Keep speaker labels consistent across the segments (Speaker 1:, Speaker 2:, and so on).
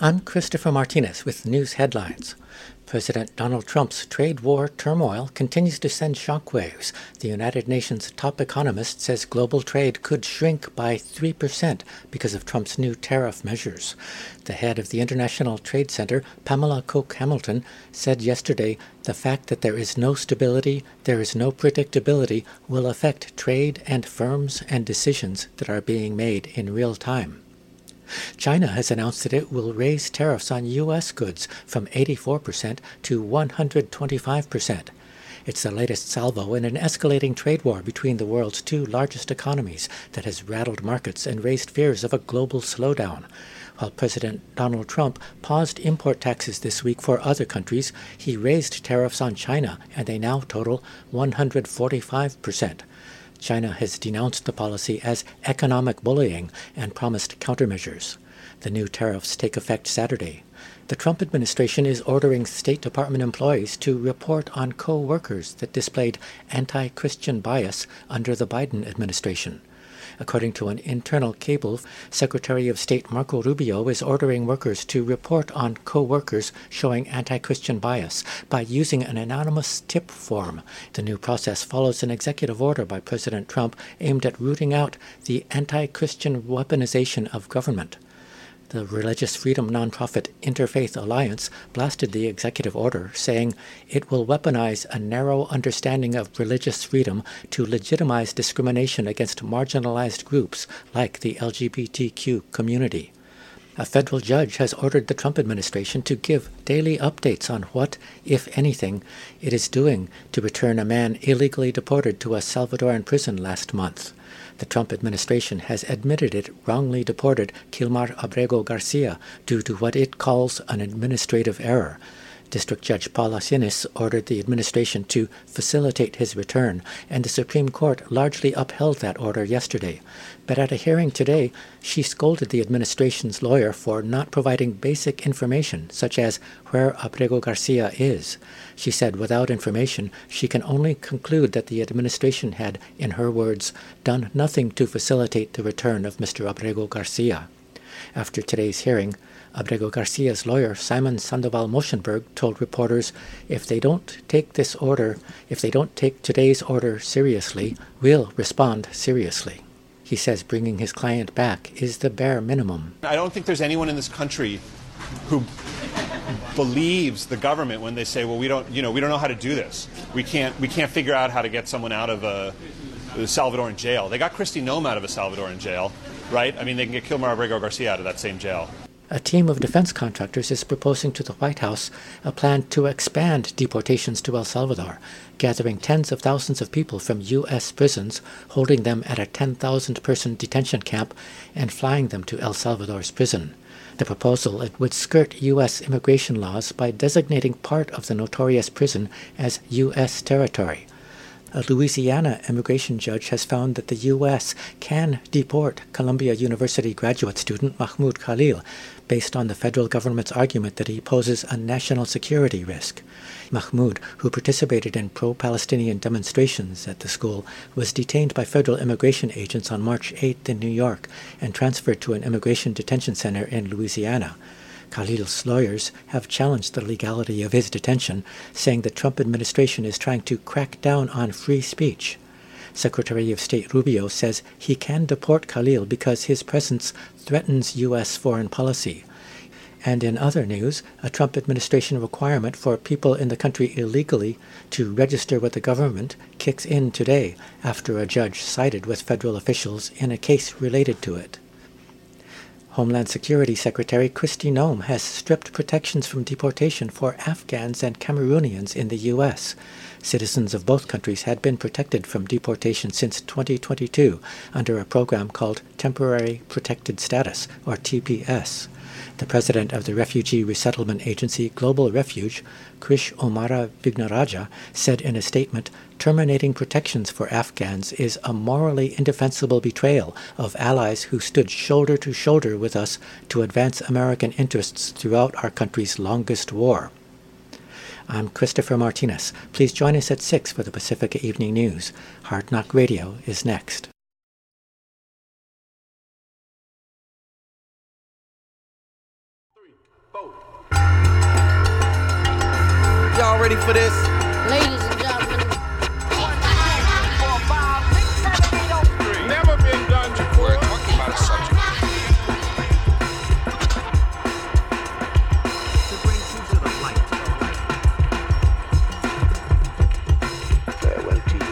Speaker 1: I'm Christopher Martinez with news headlines. President Donald Trump's trade war turmoil continues to send shockwaves. The United Nations top economist says global trade could shrink by 3% because of Trump's new tariff measures. The head of the International Trade Center, Pamela Coke-Hamilton, said yesterday the fact that there is no stability, there is no predictability, will affect trade and firms and decisions that are being made in real time. China has announced that it will raise tariffs on U.S. goods from 84% to 125%. It's the latest salvo in an escalating trade war between the world's two largest economies that has rattled markets and raised fears of a global slowdown. While President Donald Trump paused import taxes this week for other countries, he raised tariffs on China, and they now total 145%. China has denounced the policy as economic bullying and promised countermeasures. The new tariffs take effect Saturday. The Trump administration is ordering State Department employees to report on co-workers that displayed anti-Christian bias under the Biden administration. According to an internal cable, Secretary of State Marco Rubio is ordering workers to report on co-workers showing anti-Christian bias by using an anonymous tip form. The new process follows an executive order by President Trump aimed at rooting out the anti-Christian weaponization of government. The religious freedom nonprofit Interfaith Alliance blasted the executive order, saying it will weaponize a narrow understanding of religious freedom to legitimize discrimination against marginalized groups like the LGBTQ community. A federal judge has ordered the Trump administration to give daily updates on what, if anything, it is doing to return a man illegally deported to a Salvadoran prison last month. The Trump administration has admitted it wrongly deported Kilmar Abrego Garcia due to what it calls an administrative error. District Judge Paula Sinis ordered the administration to facilitate his return, and the Supreme Court largely upheld that order yesterday. But at a hearing today, she scolded the administration's lawyer for not providing basic information, such as where Abrego Garcia is. She said without information, she can only conclude that the administration had, in her words, done nothing to facilitate the return of Mr. Abrego Garcia. After today's hearing, Abrego Garcia's lawyer, Simon Sandoval Moshenberg, told reporters, if they don't take today's order seriously, we'll respond seriously. He says bringing his client back is the bare minimum.
Speaker 2: I don't think there's anyone in this country who believes the government when they say, well, we don't know how to do this. We can't figure out how to get someone out of a Salvadoran jail. They got Kristi Noem out of a Salvadoran jail, right? I mean, they can get Kilmar Abrego Garcia out of that same jail.
Speaker 1: A team of defense contractors is proposing to the White House a plan to expand deportations to El Salvador, gathering tens of thousands of people from U.S. prisons, holding them at a 10,000-person detention camp, and flying them to El Salvador's prison. The proposal would skirt U.S. immigration laws by designating part of the notorious prison as U.S. territory. A Louisiana immigration judge has found that the U.S. can deport Columbia University graduate student Mahmoud Khalil based on the federal government's argument that he poses a national security risk. Mahmoud, who participated in pro-Palestinian demonstrations at the school, was detained by federal immigration agents on March 8th in New York and transferred to an immigration detention center in Louisiana. Khalil's lawyers have challenged the legality of his detention, saying the Trump administration is trying to crack down on free speech. Secretary of State Rubio says he can deport Khalil because his presence threatens U.S. foreign policy. And in other news, a Trump administration requirement for people in the country illegally to register with the government kicks in today after a judge sided with federal officials in a case related to it. Homeland Security Secretary Kristi Noem has stripped protections from deportation for Afghans and Cameroonians in the U.S. Citizens of both countries had been protected from deportation since 2022 under a program called Temporary Protected Status, or TPS. The president of the refugee resettlement agency Global Refuge, Krish Omara Vignaraja, said in a statement, terminating protections for Afghans is a morally indefensible betrayal of allies who stood shoulder to shoulder with us to advance American interests throughout our country's longest war. I'm Christopher Martinez. Please join us at 6 for the Pacifica Evening News. Hard Knock Radio is next.
Speaker 3: Y'all ready for this?
Speaker 4: Ladies and gentlemen.
Speaker 3: Never been done before. We're talking about a subject. To bring you to the light. Farewell to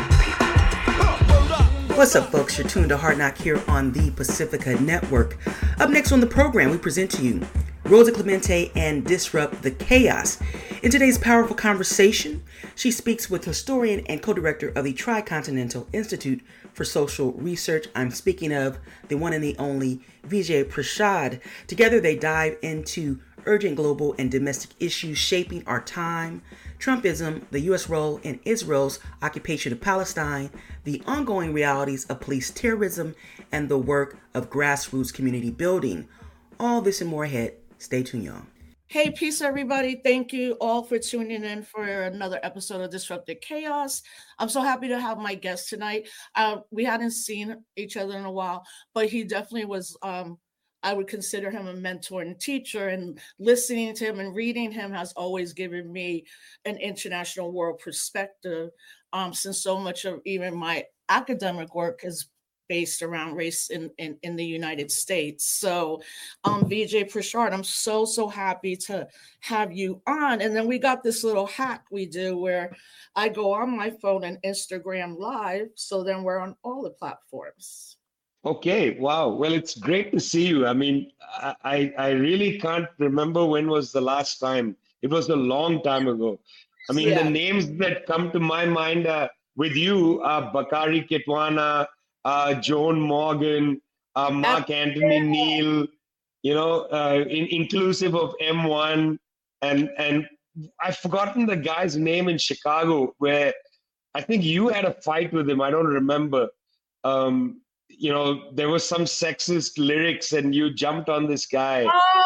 Speaker 3: you, people.
Speaker 5: What's up, folks? You're tuned to Hard Knock here on the Pacifica Network. Up next on the program, we present to you Rosa Clemente and Disrupt the Chaos. In today's powerful conversation, she speaks with historian and co-director of the Tricontinental Institute for Social Research. I'm speaking of the one and the only Vijay Prashad. Together, they dive into urgent global and domestic issues shaping our time, Trumpism, the U.S. role in Israel's occupation of Palestine, the ongoing realities of police terrorism, and the work of grassroots community building. All this and more ahead. Stay tuned, y'all.
Speaker 6: Hey, peace, everybody. Thank you all for tuning in for another episode of Disrupted Chaos. I'm so happy to have my guest tonight. We hadn't seen each other in a while, but he definitely was, I would consider him a mentor and teacher, and listening to him and reading him has always given me an international world perspective, since so much of even my academic work is based around race in the United States. So Vijay Prashad, I'm so happy to have you on. And then we got this little hack we do where I go on my phone and Instagram live. So then we're on all the platforms.
Speaker 7: Okay, wow. Well, it's great to see you. I mean, I really can't remember when was the last time. It was a long time ago. I mean, The names that come to my mind with you are Bakari Kitwana, Joan Morgan, Mark Anthony Neal, inclusive of M1, and I've forgotten the guy's name in Chicago where I think you had a fight with him. I don't remember. There was some sexist lyrics and you jumped on this guy.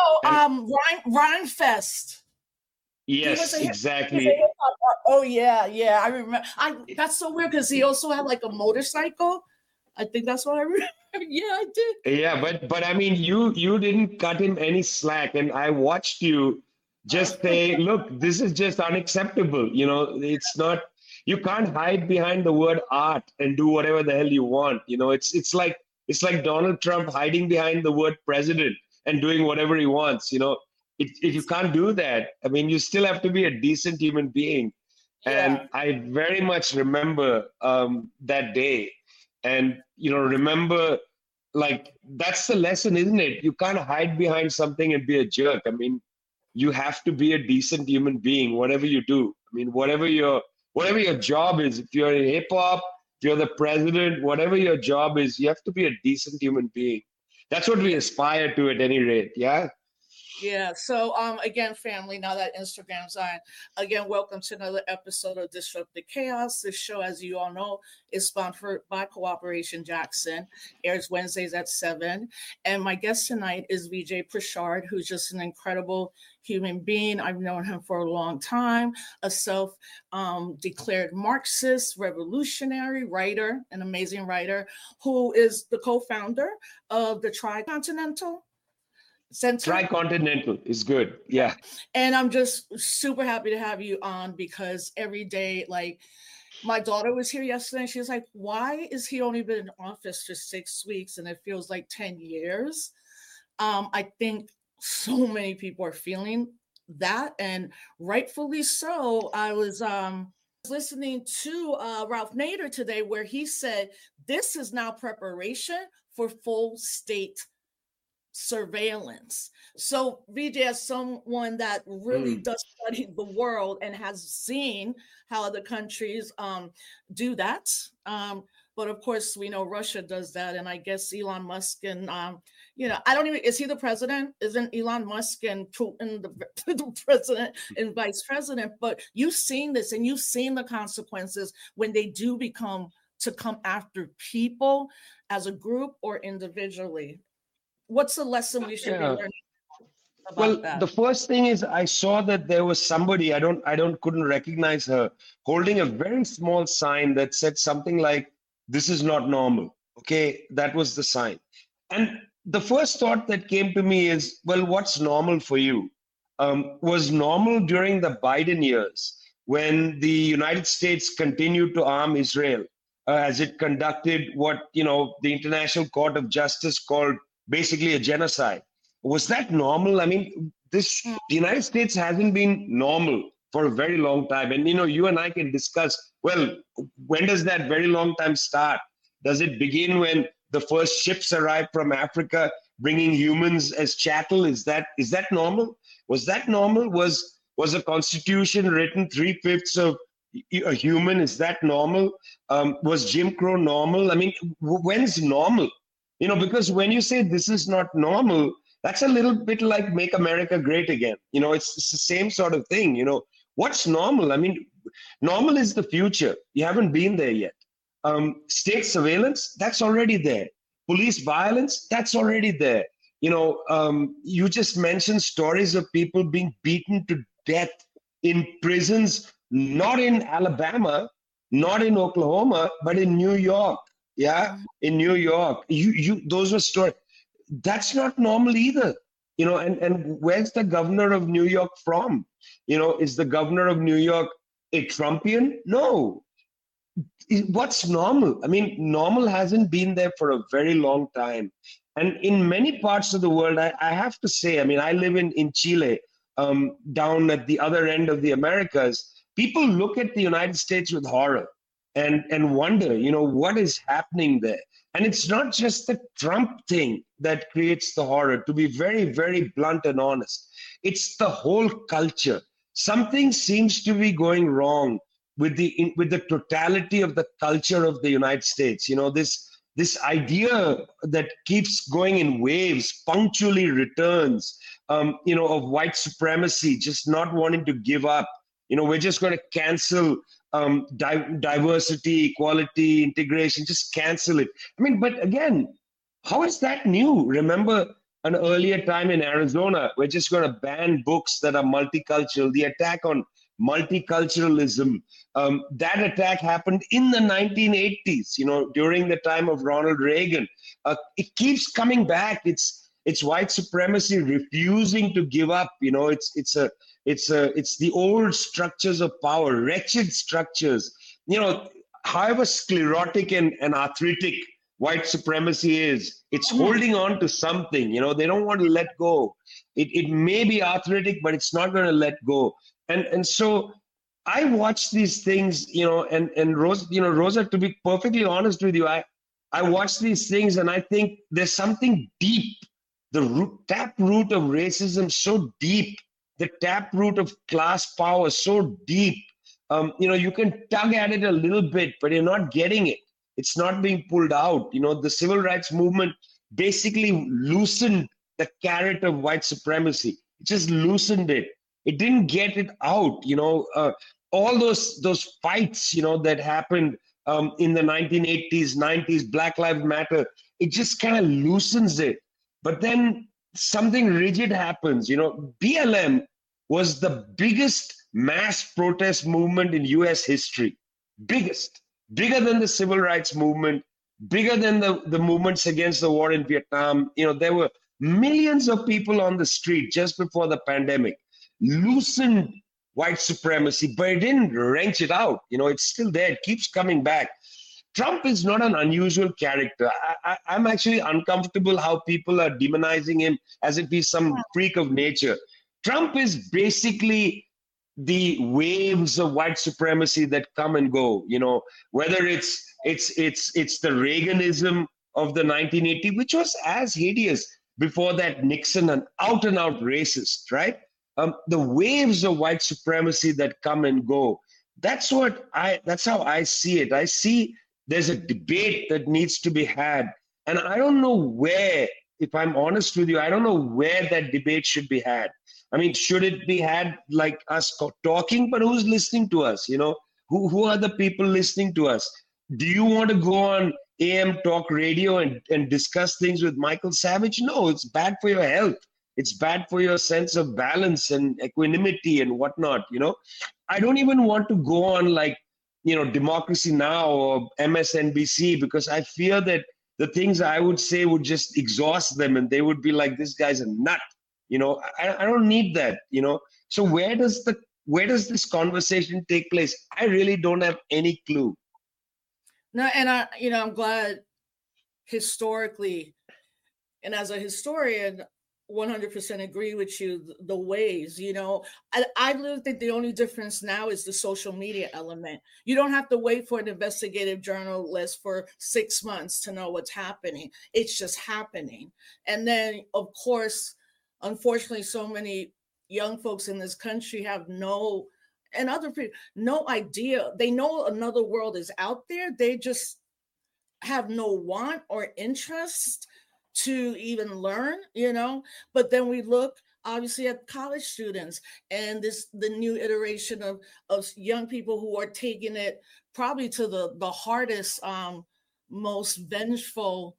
Speaker 6: Rhymefest.
Speaker 7: Yes, exactly.
Speaker 6: Oh yeah, I remember. That's so weird because he also had like a motorcycle. I think that's what I remember. Yeah, I did.
Speaker 7: Yeah, but I mean, you didn't cut him any slack, and I watched you just say, look, this is just unacceptable. It's not. You can't hide behind the word art and do whatever the hell you want. It's like Donald Trump hiding behind the word president and doing whatever he wants. If you can't do that, I mean, you still have to be a decent human being.
Speaker 6: Yeah.
Speaker 7: And I very much remember that day. And, remember, like, that's the lesson, isn't it? You can't hide behind something and be a jerk. I mean, you have to be a decent human being, whatever you do. I mean, whatever your job is, if you're in hip hop, if you're the president, whatever your job is, you have to be a decent human being. That's what we aspire to at any rate. Yeah.
Speaker 6: Yeah. So again, family, now that Instagram's on, again, welcome to another episode of Disrupted Chaos. This show, as you all know, is sponsored by Cooperation Jackson, airs Wednesdays at 7. And my guest tonight is Vijay Prashad, who's just an incredible human being. I've known him for a long time, a self-declared Marxist, revolutionary writer, an amazing writer, who is the co-founder of the Tricontinental Center.
Speaker 7: Tricontinental is good. Yeah.
Speaker 6: And I'm just super happy to have you on because every day, like, my daughter was here yesterday and she was like, why is he only been in office for 6 weeks and it feels like 10 years? I think so many people are feeling that, and rightfully so. I was listening to Ralph Nader today where he said this is now preparation for full state surveillance. So Vijay, as someone that really does study the world and has seen how other countries do that, but of course we know Russia does that, and I guess Elon Musk and I don't even, is he the president? Isn't Elon Musk and Putin the president and vice president? But you've seen this and you've seen the consequences when they do come after people as a group or individually. What's the lesson we should be learning about that?
Speaker 7: The first thing is I saw that there was somebody, couldn't recognize her, holding a very small sign that said something like, "This is not normal." Okay, that was the sign. And the first thought that came to me is, well, what's normal for you? Was normal during the Biden years when the United States continued to arm Israel as it conducted what, the International Court of Justice called basically a genocide. Was that normal? I mean, the United States hasn't been normal for a very long time. And, you and I can discuss, well, when does that very long time start? Does it begin when the first ships arrived from Africa bringing humans as chattel? Is that normal? Was that normal? Was a constitution written 3/5 of a human? Is that normal? Was Jim Crow normal? I mean, when's normal? Because when you say this is not normal, that's a little bit like Make America Great Again. It's the same sort of thing. What's normal? I mean, normal is the future. You haven't been there yet. State surveillance, that's already there. Police violence, that's already there. You just mentioned stories of people being beaten to death in prisons, not in Alabama, not in Oklahoma, but in New York. Yeah, in New York. Those were stories. That's not normal either. And where's the governor of New York from? Is the governor of New York a Trumpian? No. What's normal? I mean, normal hasn't been there for a very long time. And in many parts of the world, I have to say, I mean, I live in Chile, down at the other end of the Americas. People look at the United States with horror and wonder, what is happening there? And it's not just the Trump thing that creates the horror, to be very, very blunt and honest. It's the whole culture. Something seems to be going wrong with the totality of the culture of the United States. This idea that keeps going in waves, punctually returns, of white supremacy, just not wanting to give up. We're just going to cancel diversity, equality, integration, just cancel it. I mean, but again, how is that new? Remember an earlier time in Arizona, we're just going to ban books that are multicultural. The attack on multiculturalism, that attack happened in the 1980s, during the time of Ronald Reagan. It keeps coming back. It's white supremacy refusing to give up. It's the old structures of power, wretched structures. However sclerotic and arthritic white supremacy is, it's holding on to something. They don't want to let go. It may be arthritic, but it's not going to let go. And so I watch these things, and Rosa, to be perfectly honest with you, I watch these things and I think there's something deep. The taproot of racism so deep, the taproot of class power so deep. You can tug at it a little bit, but you're not getting it. It's not being pulled out. The civil rights movement basically loosened the carrot of white supremacy. It just loosened it. It didn't get it out. All those fights, that happened in the 1980s, 90s, Black Lives Matter, it just kind of loosens it. But then something rigid happens. BLM was the biggest mass protest movement in US history. Bigger than the civil rights movement, bigger than the movements against the war in Vietnam. There were millions of people on the street just before the pandemic. Loosened white supremacy, but it didn't wrench it out. It's still there. It keeps coming back. Trump is not an unusual character. I'm actually uncomfortable how people are demonizing him as if he's some freak of nature. Trump is basically the waves of white supremacy that come and go. Whether it's the Reaganism of the 1980s, which was as hideous before that Nixon, an out and out racist, right? The waves of white supremacy that come and go. That's how I see it. I see there's a debate that needs to be had. And I don't know where, if I'm honest with you, I don't know where that debate should be had. I mean, should it be had like us talking, but who's listening to us? Who are the people listening to us? Do you want to go on AM talk radio and discuss things with Michael Savage? No, it's bad for your health. It's bad for your sense of balance and equanimity and whatnot. I don't even want to go on like, Democracy Now! Or MSNBC, because I fear that the things I would say would just exhaust them, and they would be like, "This guy's a nut." I don't need that. So where does this conversation take place? I really don't have any clue.
Speaker 6: No, and I'm glad historically, and as a historian, 100% agree with you. The ways, I really think the only difference now is the social media element. You don't have to wait for an investigative journalist for 6 months to know what's happening. It's just happening. And then, of course, unfortunately, so many young folks in this country have no idea. They know another world is out there. They just have no want or interest to even learn, But then we look obviously at college students and the new iteration of young people who are taking it probably to the hardest, most vengeful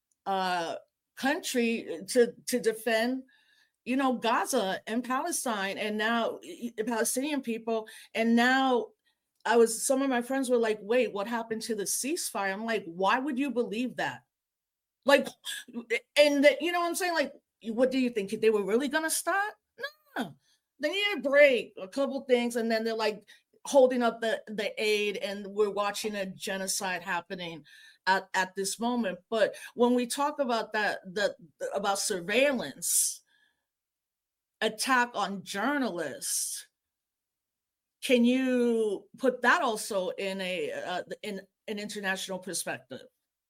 Speaker 6: country to defend, Gaza and Palestine, and now the Palestinian people. And now some of my friends were like, wait, what happened to the ceasefire? I'm like, why would you believe that? Like, and you know what I'm saying? Like, what do you think? They were really going to stop? No. They need a break, a couple things, and then they're like holding up the aid, and we're watching a genocide happening at this moment. But when we talk about about surveillance, attack on journalists, can you put that also in in an international perspective?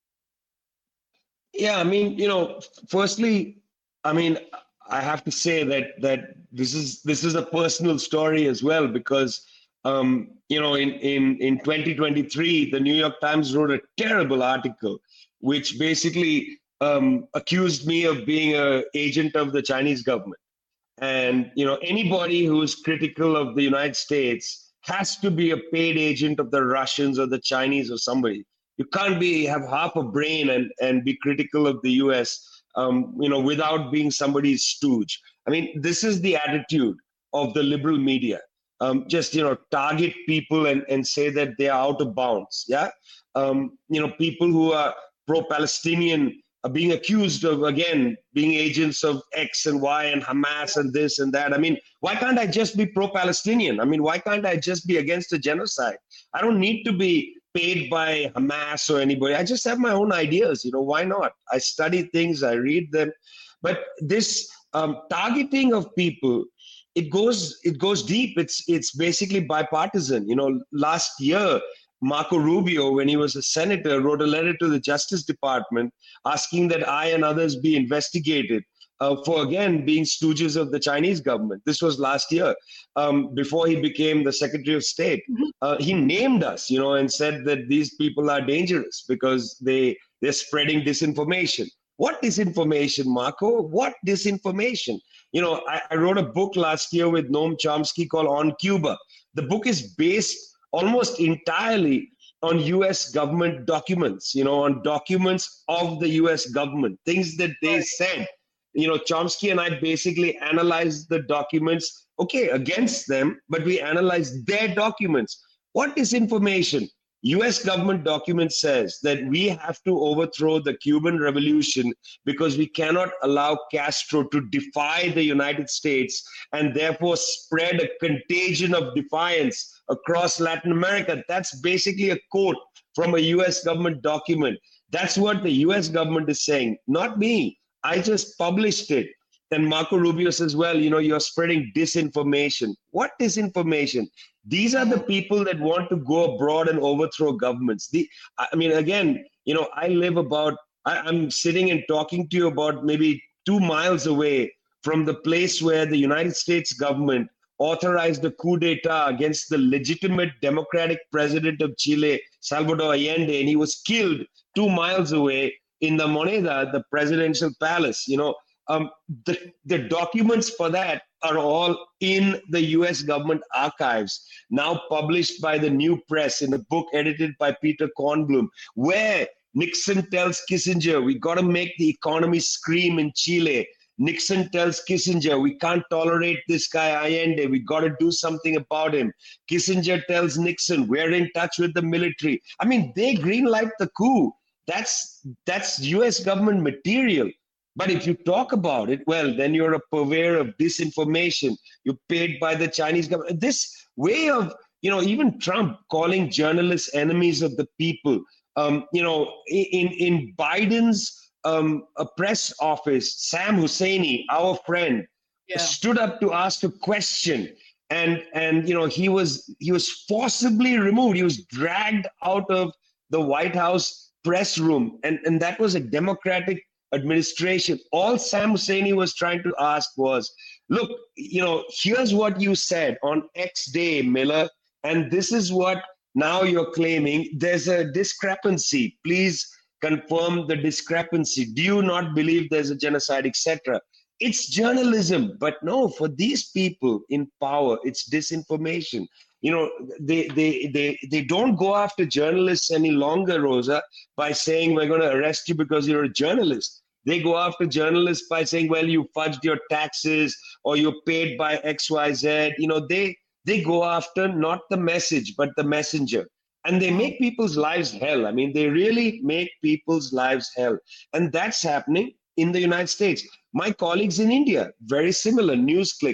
Speaker 7: Yeah, firstly, I have to say that this is a personal story as well, because in 2023, the New York Times wrote a terrible article which basically accused me of being an agent of the Chinese government. And anybody who is critical of the United States has to be a paid agent of the Russians or the Chinese or somebody. You can't have half a brain and be critical of the US, without being somebody's stooge. This is the attitude of the liberal media. Just target people and say that they are out of bounds. Yeah, people who are pro-Palestinian are being accused of, again, being agents of X and Y and Hamas and this and that. Why can't I just be pro-Palestinian? Why can't I just be against a genocide? I don't need to be paid by Hamas or anybody. I just have my own ideas. Why not? I study things, I read them. But this targeting of people, it goes deep. It's basically bipartisan. Last year, Marco Rubio, when he was a senator, wrote a letter to the Justice Department asking that I and others be investigated for, again, being stooges of the Chinese government. This was last year, before he became the Secretary of State. He named us, and said that these people are dangerous because they're spreading disinformation. What disinformation, Marco? What disinformation? I wrote a book last year with Noam Chomsky called On Cuba. The book is based almost entirely on US government documents, on documents of the US government, things that they said. Chomsky and I basically analyzed the documents, against them, but we analyzed their documents. What is information? US government document says that we have to overthrow the Cuban Revolution because we cannot allow Castro to defy the United States and therefore spread a contagion of defiance across Latin America. That's basically a quote from a US government document. That's what the US government is saying, not me. I just published it. And Marco Rubio says, well, you're spreading disinformation. What disinformation? These are the people that want to go abroad and overthrow governments. I'm sitting and talking to you about maybe 2 miles away from the place where the United States government authorized a coup d'etat against the legitimate democratic president of Chile, Salvador Allende, and he was killed 2 miles away in the Moneda, the presidential palace. The documents for that are all in the US government archives, now published by the New Press in a book edited by Peter Kornblum, where Nixon tells Kissinger, we got to make the economy scream in Chile. Nixon tells Kissinger, we can't tolerate this guy Allende, we got to do something about him. Kissinger tells Nixon, we're in touch with the military. They greenlight the coup. that's US government material. But if you talk about it, well, then you're a purveyor of disinformation. You're paid by the Chinese government. This way of, even Trump calling journalists enemies of the people. In Biden's a press office, Sam Husseini, our friend, stood up to ask a question, and he was forcibly removed. He was dragged out of the White House press room, and that was a Democratic administration. All Sam Husseini was trying to ask was, look, here's what you said on X day, Miller, and this is what now you're claiming. There's a discrepancy. Please confirm the discrepancy. Do you not believe there's a genocide, etc.? It's journalism, but no, for these people in power, it's disinformation. They don't go after journalists any longer, Rosa, by saying we're going to arrest you because you're a journalist. They go after journalists by saying, well, you fudged your taxes or you're paid by XYZ. They go after not the message, but the messenger. And they make people's lives hell. I mean, they really make people's lives hell. And that's happening in the United States. My colleagues in India, very similar, NewsClick.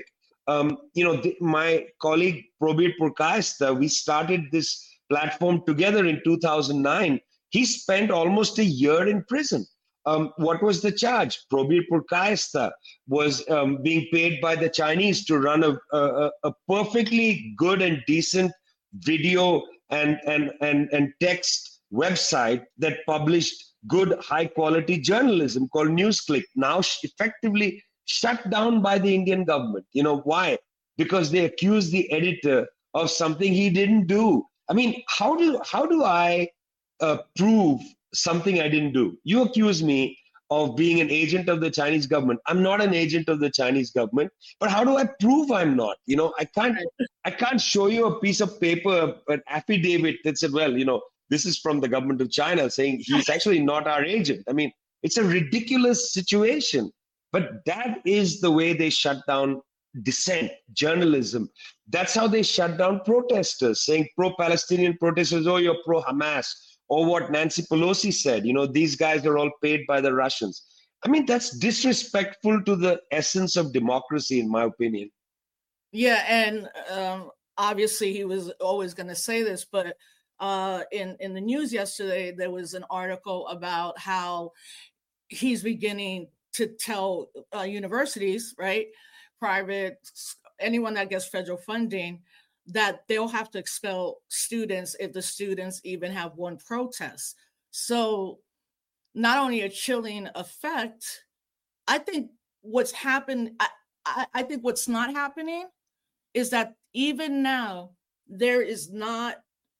Speaker 7: My colleague Probir Purkayastha, we started this platform together in 2009. He spent almost a year in prison. What was the charge? Probir Purkayastha was being paid by the Chinese to run a perfectly good and decent video and text website that published good, high-quality journalism called NewsClick, now effectively shut down by the Indian government. Why? Because they accused the editor of something he didn't do. I mean, how do I prove something I didn't do? You accuse me of being an agent of the Chinese government. I'm not an agent of the Chinese government, but how do I prove I'm not? I can't show you a piece of paper, an affidavit that said, well, this is from the government of China saying he's actually not our agent. I mean, it's a ridiculous situation, but that is the way they shut down dissent, journalism. That's how they shut down protesters, saying pro-Palestinian protesters, oh, you're pro-Hamas, or what Nancy Pelosi said, these guys are all paid by the Russians. I mean, that's disrespectful to the essence of democracy, in my opinion.
Speaker 6: Yeah, and obviously he was always going to say this, but in the news yesterday, there was an article about how he's beginning to tell universities, right, private, anyone that gets federal funding, that they'll have to expel students if the students even have one protest. So not only a chilling effect, I think what's happened, I think what's not happening is that even now, there is not,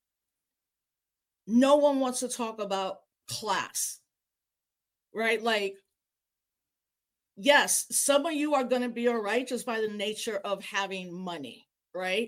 Speaker 6: no one wants to talk about class, right? Like, yes, some of you are going to be all right just by the nature of having money, right?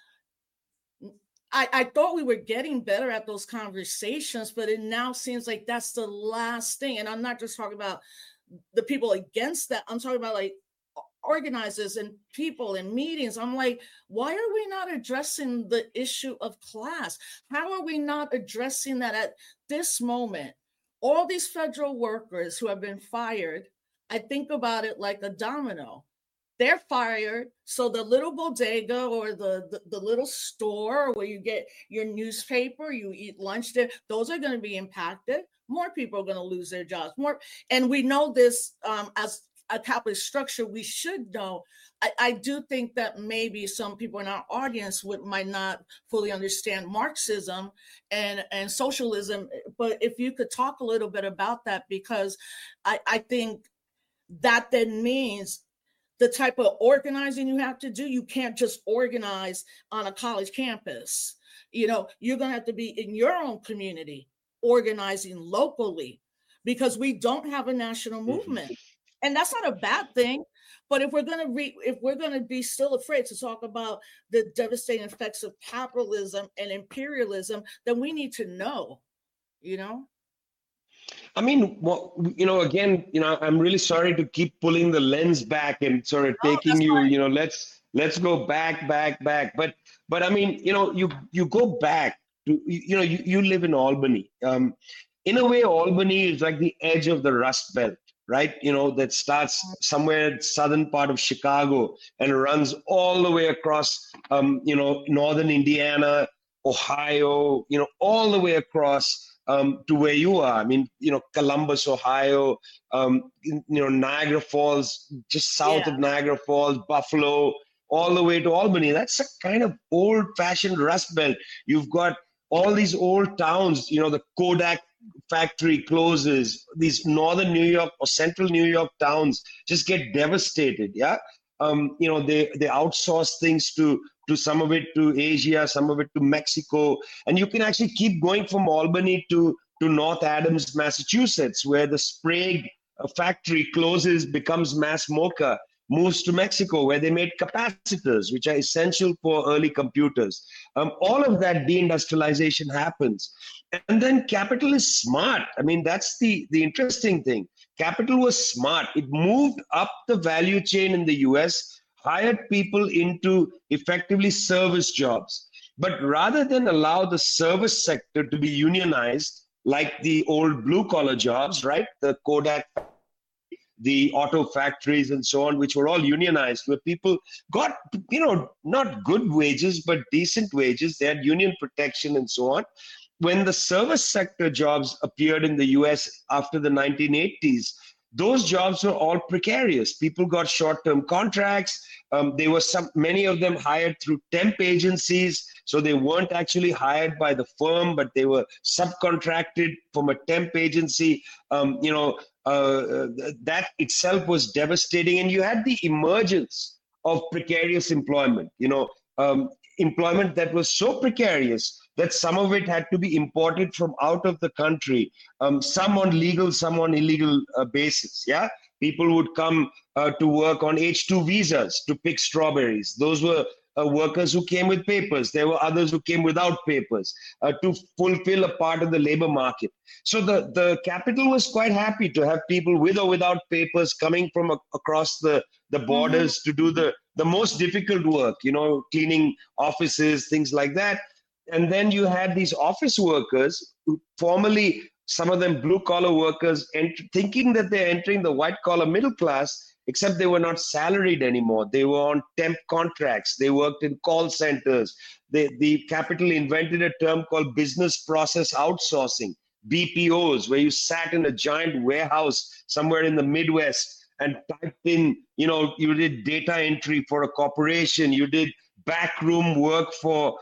Speaker 6: I thought we were getting better at those conversations, but it now seems like that's the last thing. And I'm not just talking about the people against that. I'm talking about like organizers and people and meetings. I'm like, why are we not addressing the issue of class? How are we not addressing that at this moment? All these federal workers who have been fired, I think about it like a domino. They're fired, so the little bodega or the little store where you get your newspaper, you eat lunch there, those are going to be impacted. More people are going to lose their jobs. And we know this as a capitalist structure. We should know. I do think that maybe some people in our audience might not fully understand Marxism and socialism, but if you could talk a little bit about that, because I think that then means the type of organizing you have to do, you can't just organize on a college campus. You're going to have to be in your own community, organizing locally, because we don't have a national movement. And that's not a bad thing. But if we're going to be still afraid to talk about the devastating effects of capitalism and imperialism, then we need to know,
Speaker 7: I mean, again, I'm really sorry to keep pulling the lens back and sort of taking you, let's go back. But I mean, you go back to, you live in Albany. in a way, Albany is like the edge of the Rust Belt, right? That starts somewhere in southern part of Chicago and runs all the way across, northern Indiana, Ohio, all the way across to where you are. I mean, Columbus, Ohio, Niagara Falls, just south of Niagara Falls, Buffalo, all the way to Albany. That's a kind of old-fashioned Rust Belt. You've got all these old towns, the Kodak factory closes, these northern New York or central New York towns just get devastated. Yeah. They outsource things to some of it to Asia, some of it to Mexico. And you can actually keep going from Albany to North Adams, Massachusetts, where the Sprague factory closes, becomes Mass Mocha, moves to Mexico, where they made capacitors, which are essential for early computers. All of that deindustrialization happens. And then capital is smart. I mean, that's the interesting thing. Capital was smart. It moved up the value chain in the US, hired people into effectively service jobs. But rather than allow the service sector to be unionized, like the old blue-collar jobs, right? The Kodak, the auto factories and so on, which were all unionized, where people got, not good wages, but decent wages. They had union protection and so on. When the service sector jobs appeared in the US after the 1980s, those jobs were all precarious. People got short-term contracts. They were many of them hired through temp agencies. So they weren't actually hired by the firm, but they were subcontracted from a temp agency. That itself was devastating. And you had the emergence of precarious employment, employment that was so precarious that some of it had to be imported from out of the country, some on legal, some on illegal basis. Yeah, people would come to work on H-2 visas to pick strawberries. Those were workers who came with papers. There were others who came without papers to fulfill a part of the labor market. So the capital was quite happy to have people with or without papers coming from across the borders to do the most difficult work, cleaning offices, things like that. And then you had these office workers who formerly, some of them blue-collar workers, thinking that they're entering the white-collar middle class, except they were not salaried anymore. They were on temp contracts. They worked in call centers. The capital invented a term called business process outsourcing, BPOs, where you sat in a giant warehouse somewhere in the Midwest and typed in, you did data entry for a corporation. You did backroom work for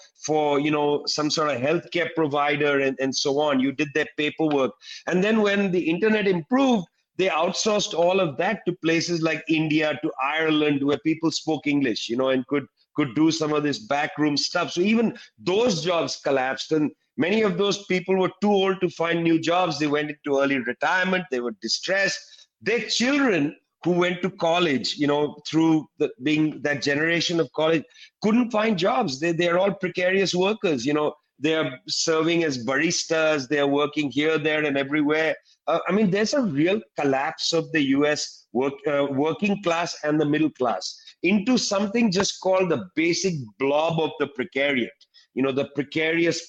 Speaker 7: some sort of healthcare provider and so on. You did their paperwork. And then when the internet improved, they outsourced all of that to places like India, to Ireland, where people spoke English, and could do some of this backroom stuff. So even those jobs collapsed, and many of those people were too old to find new jobs. They went into early retirement. They were distressed. Their children who went to college, through being that generation of college, couldn't find jobs. They're all precarious workers. They're serving as baristas. They're working here, there, and everywhere. There's a real collapse of the U.S. working class and the middle class into something just called the basic blob of the precariat. The precarious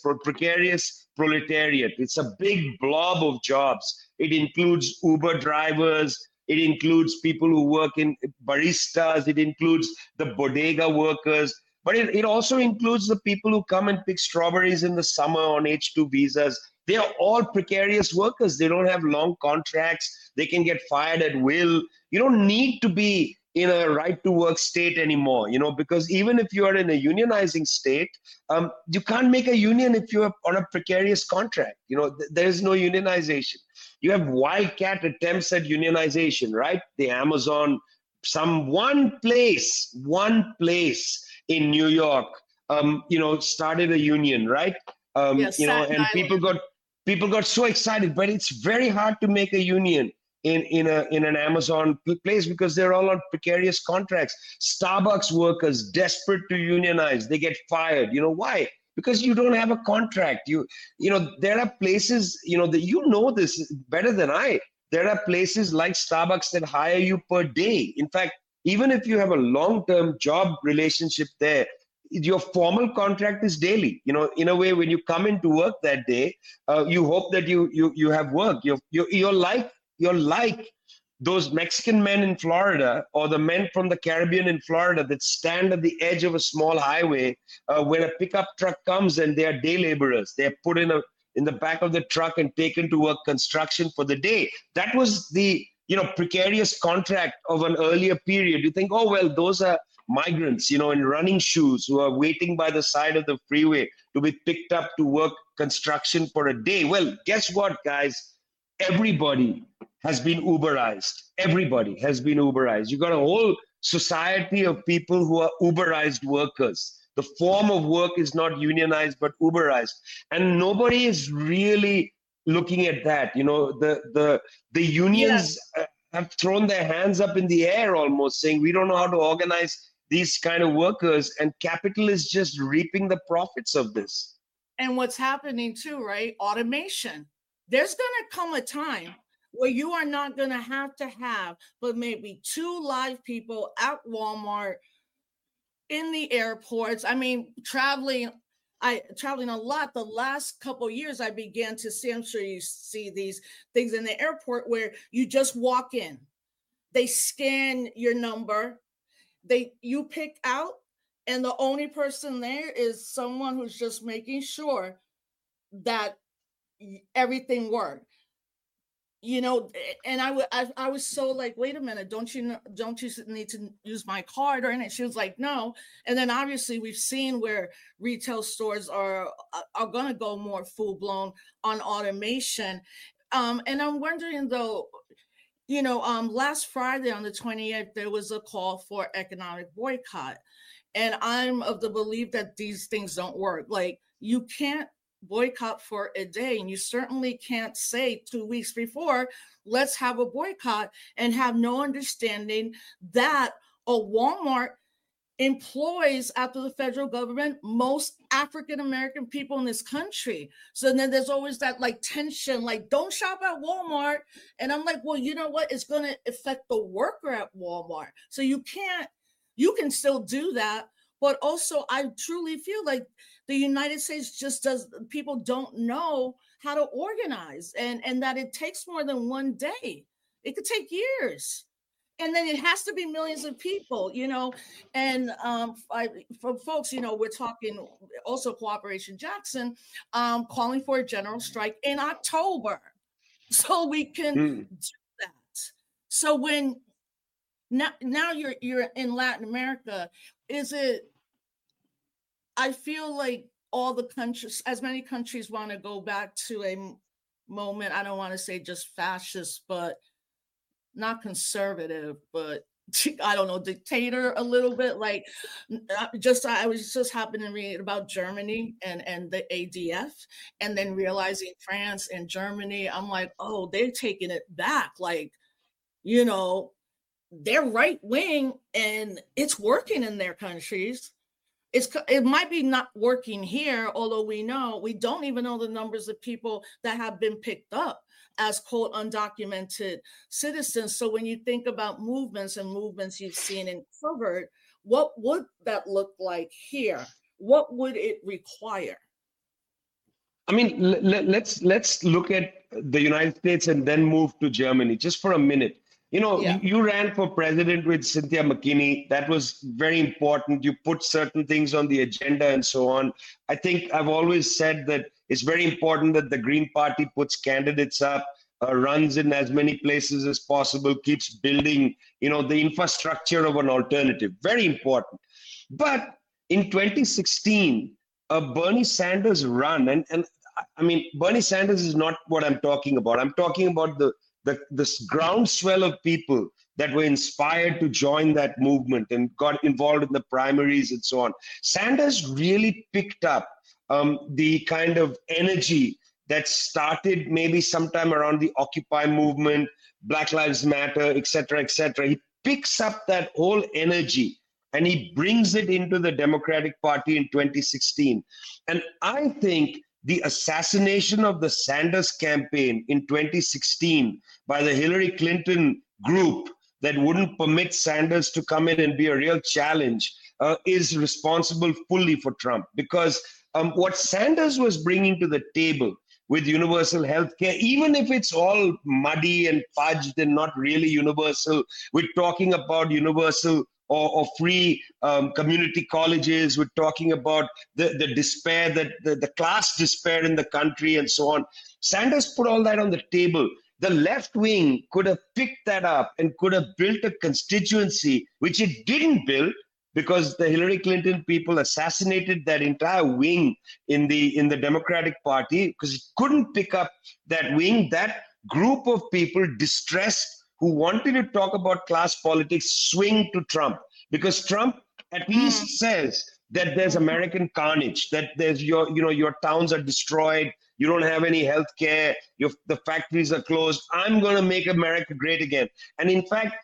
Speaker 7: proletariat. It's a big blob of jobs. It includes Uber drivers. It includes people who work in baristas. It includes the bodega workers. But it also includes the people who come and pick strawberries in the summer on H-2 visas. They are all precarious workers. They don't have long contracts. They can get fired at will. You don't need to be in a right-to-work state anymore, because even if you are in a unionizing state, you can't make a union if you're on a precarious contract. There is no unionization. You have wildcat attempts at unionization, right? The Amazon, one place in New York, started a union, right? And people got so excited, but it's very hard to make a union in an Amazon place because they're all on precarious contracts. Starbucks workers desperate to unionize, they get fired. Why? Because you don't have a contract. There are places, that this better than I. There are places like Starbucks that hire you per day. In fact, even if you have a long-term job relationship there, your formal contract is daily. In a way, when you come into work that day, you hope that you have work. You're like those Mexican men in Florida, or the men from the Caribbean in Florida that stand at the edge of a small highway when a pickup truck comes, and they are day laborers. They are put in the back of the truck and taken to work construction for the day. That was the precarious contract of an earlier period. You think, oh well, those are migrants, in running shoes, who are waiting by the side of the freeway to be picked up to work construction for a day. Well, guess what, guys? Everybody has been Uberized. Everybody has been Uberized. You got a whole society of people who are Uberized workers. The form of work is not unionized, but Uberized. And nobody is really looking at that. The unions have thrown their hands up in the air almost, saying, we don't know how to organize these kind of workers, and capital is just reaping the profits of this.
Speaker 6: And what's happening too, right? Automation. There's going to come a time where you are not going to have but maybe 2 live people at Walmart, in the airports. I mean, traveling a lot. The last couple of years, I began to see, I'm sure you see these things in the airport where you just walk in, they scan your number, you pick out, and the only person there is someone who's just making sure that everything worked. And I was so like, wait a minute, don't you need to use my card or anything? She was like, no. And then obviously we've seen where retail stores are going to go more full blown on automation. And I'm wondering though, last Friday on the 28th, there was a call for economic boycott. And I'm of the belief that these things don't work. Like, you can't boycott for a day, and you certainly can't say 2 weeks before, let's have a boycott, and have no understanding that a Walmart employs, after the federal government, most African American people in this country. So then there's always that like tension, like, don't shop at Walmart. And I'm like, well, you know what? It's going to affect the worker at Walmart. So you can still do that. But also, I truly feel like the United States people don't know how to organize, and that it takes more than one day. It could take years. And then it has to be millions of people, and for folks, we're talking also Cooperation Jackson, calling for a general strike in October so we can do that. So when now you're in Latin America, I feel like all the countries, as many countries, want to go back to a moment, I don't want to say just fascist, but not conservative, but I don't know, dictator a little bit. Like, I was just happening to read about Germany and the ADF, and then realizing France and Germany, I'm like, oh, they're taking it back. Like, they're right wing and it's working in their countries. It might be not working here, although we don't even know the numbers of people that have been picked up as quote undocumented citizens. So when you think about movements you've seen and covered, what would that look like here? What would it require?
Speaker 7: I mean, let's look at the United States and then move to Germany just for a minute. You ran for president with Cynthia McKinney. That was very important. You put certain things on the agenda and so on. I think I've always said that it's very important that the Green Party puts candidates up, runs in as many places as possible, keeps building, the infrastructure of an alternative. Very important. But in 2016, Bernie Sanders run, and I mean, Bernie Sanders is not what I'm talking about. I'm talking about this groundswell of people that were inspired to join that movement and got involved in the primaries and so on. Sanders really picked up the kind of energy that started maybe sometime around the Occupy movement, Black Lives Matter, et cetera, et cetera. He picks up that whole energy and he brings it into the Democratic Party in 2016. And I think the assassination of the Sanders campaign in 2016 by the Hillary Clinton group that wouldn't permit Sanders to come in and be a real challenge is responsible fully for Trump. Because what Sanders was bringing to the table with universal health care, even if it's all muddy and fudged and not really universal, we're talking about universal or free community colleges. We're talking about the despair, that the class despair in the country and so on. Sanders put all that on the table. The left wing could have picked that up and could have built a constituency, which it didn't build because the Hillary Clinton people assassinated that entire wing in the Democratic Party, because it couldn't pick up that wing, that group of people distressed who wanted to talk about class politics swing to Trump, because Trump at least says that there's American carnage, that there's your towns are destroyed, you don't have any health care, the factories are closed. I'm going to make America great again. And in fact,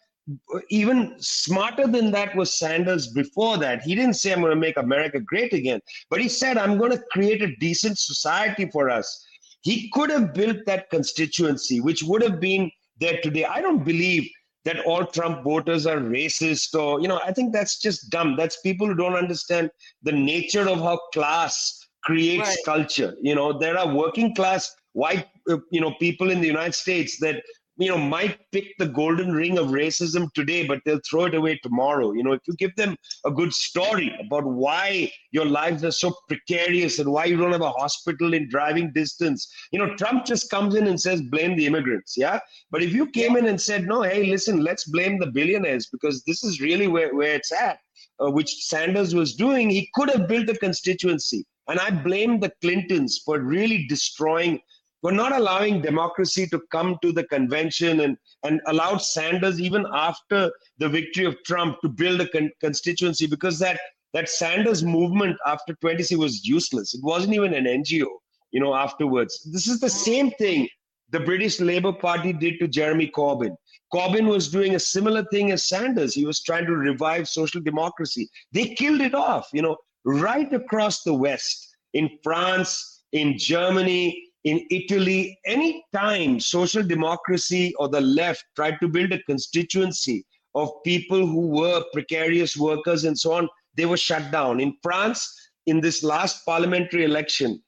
Speaker 7: even smarter than that was Sanders before that. He didn't say, I'm going to make America great again, but he said, I'm going to create a decent society for us. He could have built that constituency, which would have been there today. I don't believe that all Trump voters are racist or, I think that's just dumb. That's people who don't understand the nature of how class creates culture. There are working class white, people in the United States that, might pick the golden ring of racism today, but they'll throw it away tomorrow. If you give them a good story about why your lives are so precarious and why you don't have a hospital in driving distance, Trump just comes in and says, blame the immigrants. Yeah. But if you came in and said, no, hey, listen, let's blame the billionaires because this is really where it's at, which Sanders was doing, he could have built a constituency. And I blame the Clintons for really destroying, for not allowing democracy to come to the convention and allowed Sanders, even after the victory of Trump, to build a constituency, because that Sanders movement after 20C was useless. It wasn't even an NGO, afterwards. This is the same thing the British Labour Party did to Jeremy Corbyn. Corbyn was doing a similar thing as Sanders. He was trying to revive social democracy. They killed it off, right across the West, in France, in Germany, in Italy. Any time social democracy or the left tried to build a constituency of people who were precarious workers and so on, they were shut down. In France, in this last parliamentary election,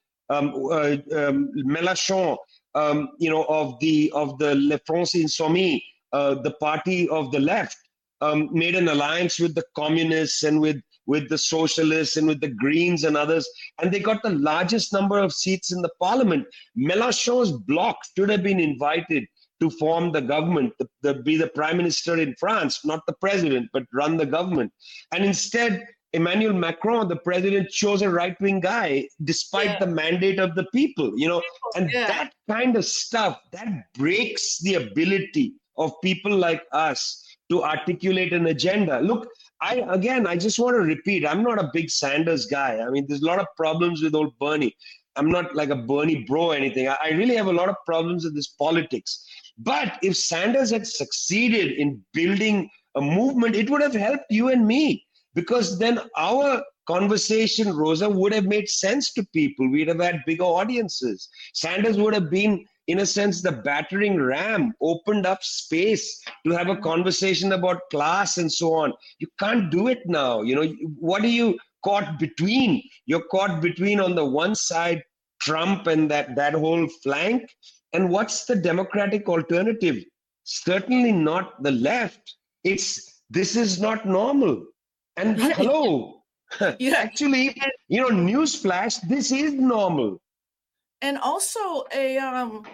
Speaker 7: Mélenchon, of the Le France Insoumis, the party of the left, made an alliance with the communists and with the socialists and with the Greens and others, and they got the largest number of seats in the parliament. Mélenchon's bloc should have been invited to form the government, be the prime minister in France, not the president, but run the government. And instead, Emmanuel Macron, the president, chose a right-wing guy despite the mandate of the people, and that kind of stuff, that breaks the ability of people like us to articulate an agenda. Look, I just want to repeat, I'm not a big Sanders guy. I mean, there's a lot of problems with old Bernie. I'm not like a Bernie bro or anything. I really have a lot of problems with this politics. But if Sanders had succeeded in building a movement, it would have helped you and me, because then our conversation, Rosa, would have made sense to people. We'd have had bigger audiences. Sanders would have been, in a sense, the battering ram, opened up space to have a conversation about class and so on. You can't do it now. What are you caught between? You're caught between, on the one side, Trump and that whole flank. And what's the Democratic alternative? Certainly not the left. This is not normal. And hello, actually, newsflash, this is normal.
Speaker 6: And also the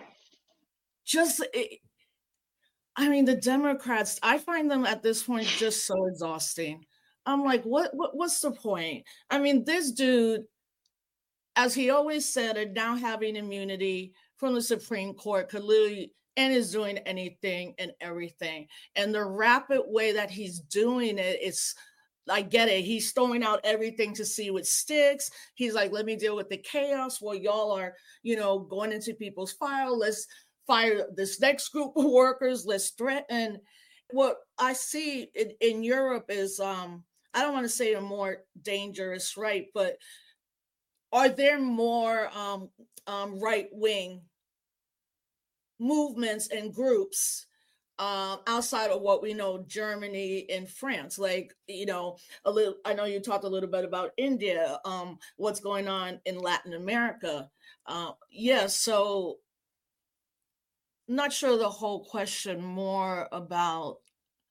Speaker 6: Democrats, I find them at this point just so exhausting. I'm like, what's the point? I mean, this dude, as he always said, are now having immunity from the Supreme Court, could literally, and is doing anything and everything. And the rapid way that he's doing it, I get it. He's throwing out everything to see what sticks. He's like, let me deal with the chaos while y'all are, going into people's file. Let's fire this next group of workers. Let's threaten. What I see in Europe is, I don't want to say a more dangerous, right? But are there more right-wing movements and groups outside of what we know, Germany and France. Like, a little. I know you talked a little bit about India. What's going on in Latin America? So not sure the whole question. More about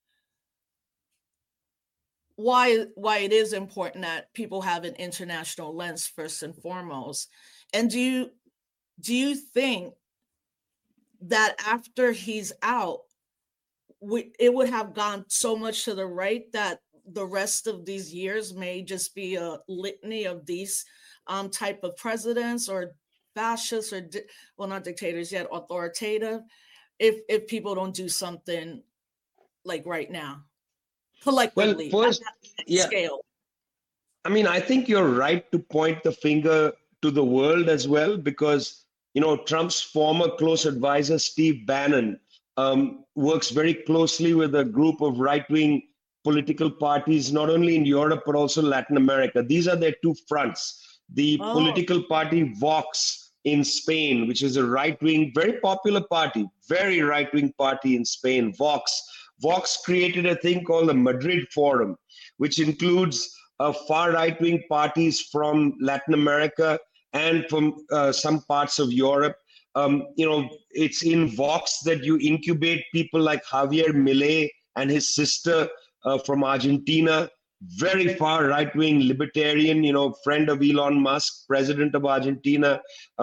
Speaker 6: why it is important that people have an international lens first and foremost. And do you think that after he's out, it would have gone so much to the right that the rest of these years may just be a litany of these type of presidents or fascists or not dictators yet, authoritative, if people don't do something like right now collectively
Speaker 7: first,
Speaker 6: scale?
Speaker 7: I mean, I think you're right to point the finger to the world as well, because Trump's former close advisor Steve Bannon works very closely with a group of right-wing political parties, not only in Europe, but also Latin America. These are their two fronts. The political party Vox in Spain, which is a right-wing, very popular party, very right-wing party in Spain, Vox. Vox created a thing called the Madrid Forum, which includes far right-wing parties from Latin America and from some parts of Europe. It's in Vox that you incubate people like Javier Milei and his sister from Argentina, very far right-wing libertarian, friend of Elon Musk, president of Argentina.